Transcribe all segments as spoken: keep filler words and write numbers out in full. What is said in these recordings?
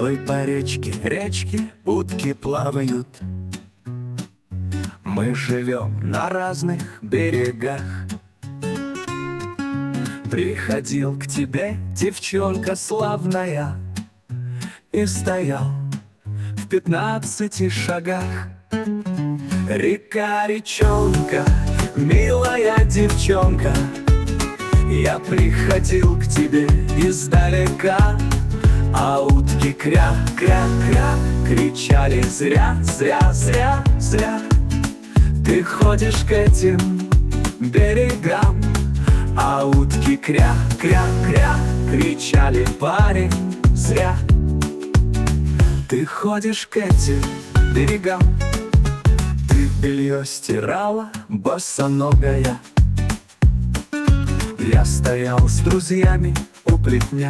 Той по речке, речке утки плавают. Мы живем на разных берегах. Приходил к тебе девчонка славная и стоял в пятнадцати шагах. Река, речонка, милая девчонка, я приходил к тебе издалека, а утки кря-кря-кря кричали зря, зря, зря, зря. Ты ходишь к этим берегам, а утки кря-кря-кря кричали: парень, зря. Ты ходишь к этим берегам. Ты белье стирала, босоногая. Я стоял с друзьями у плетня.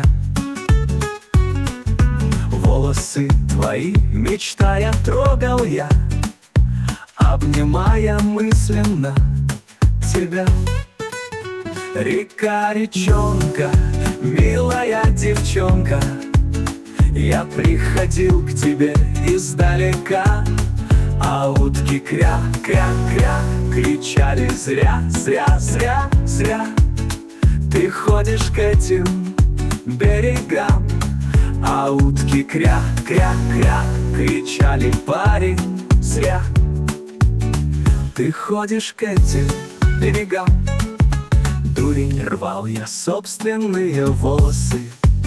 Волосы твои, мечтая, трогал я, обнимая мысленно тебя. Река, речонка, милая девчонка, я приходил к тебе издалека, а утки кря-кря-кря кричали зря, зря, зря, зря. Ты ходишь к этим берегам, а утки кря-кря-кря кричали: парень, зря. Ты ходишь к этим берегам. Дурень, рвал я собственные волосы.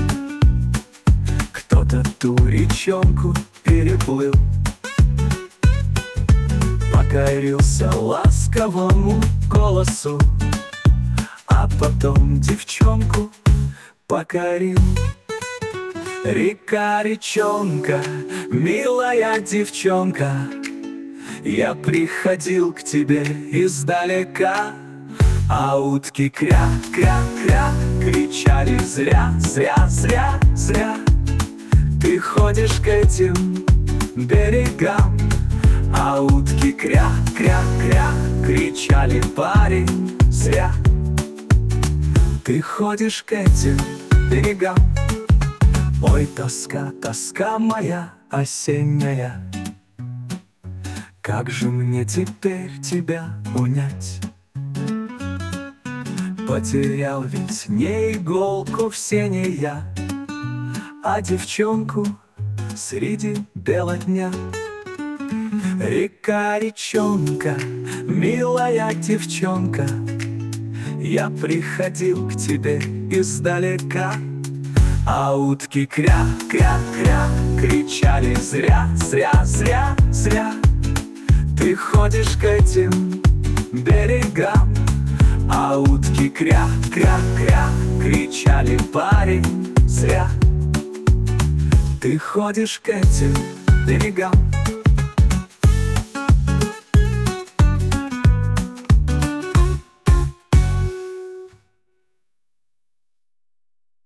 Кто-то ту речонку переплыл, покорился ласковому голосу, а потом девчонку покорил. Река, речонка, милая девчонка, я приходил к тебе издалека, а утки кря-кря-кря кричали зря, зря, зря, зря. Ты ходишь к этим берегам, а утки кря-кря-кря кричали: парень, зря. Ты ходишь к этим берегам. Ой, тоска, тоска моя осенняя, как же мне теперь тебя унять? Потерял ведь не иголку в сене я, а девчонку среди бела дня. Река, речонка, милая девчонка, я приходил к тебе издалека, а утки кря-кря-кря кричали зря, зря, зря, зря. Ты ходишь к этим берегам, а утки кря-кря-кря кричали: парень, зря. Ты ходишь к этим берегам.